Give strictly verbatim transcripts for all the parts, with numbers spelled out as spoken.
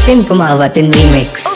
Sachin Kumawat in remix.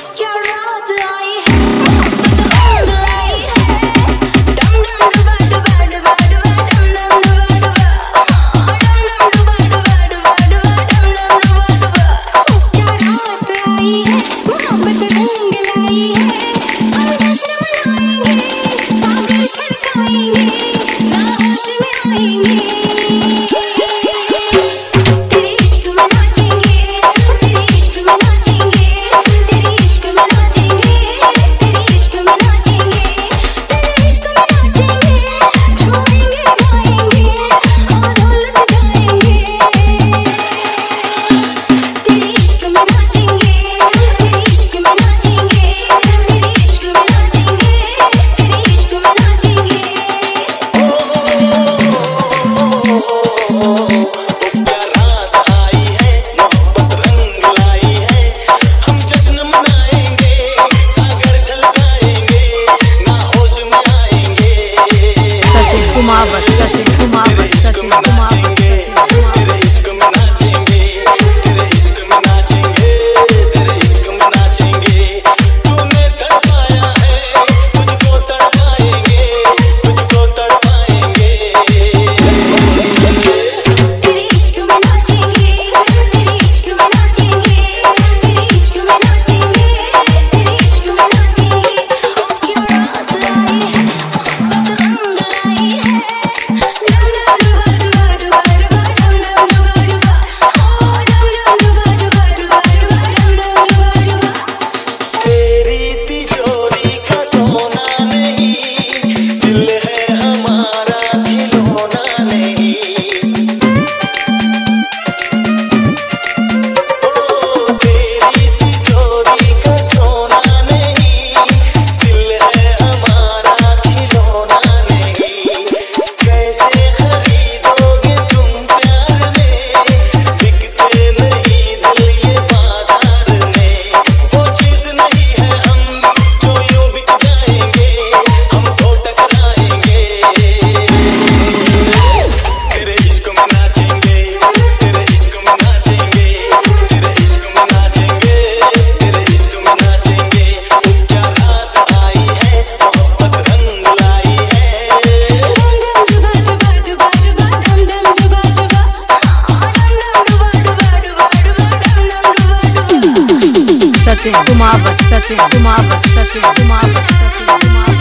Kumawat, Sachin Kumawat, Sachin Kumawat, तेरे इश्क में नाचेंगे, तेरे इश्क में नाचेंगे, तेरे इश्क में नाचेंगे। तूने तड़पाया है, तुझको तड़पाएंगे, तुझको तड़पाएंगे। तेरे इश्क में नाचेंगे, तेरे इश्क में नाचेंगे, तेरे इश्क में नाचेंगे, तेरे इश्क में नाचेंगे। ओ क्या रात आई है, मोहब्बत रंग लाई है। तेरी तिजोरी का सोना नहीं, दिल है हमारा खिलौना नहीं। ओ तेरी तिजोरी का सोना नहीं, दिल है हमारा खिलौना नहीं। कैसे खरीदोगे तुम प्यार में, बिकते नहीं दिल ये बाजार में। वो चीज नहीं है हम जो यूं बिक जाएंगे, हम तो टकराएंगे। तेरे इश्क में नाचेंगे, तेरे इश्क में नाचेंगे, तेरे इश्क में नाचेंगे, तेरे इश्क में नाचेंगे। उफ क्या रात आई है, मोहब्बत रंग लाई है। Sachin Kumawat, Sachin Kumawat, Sachin Kumawat, Sachin Kumawat.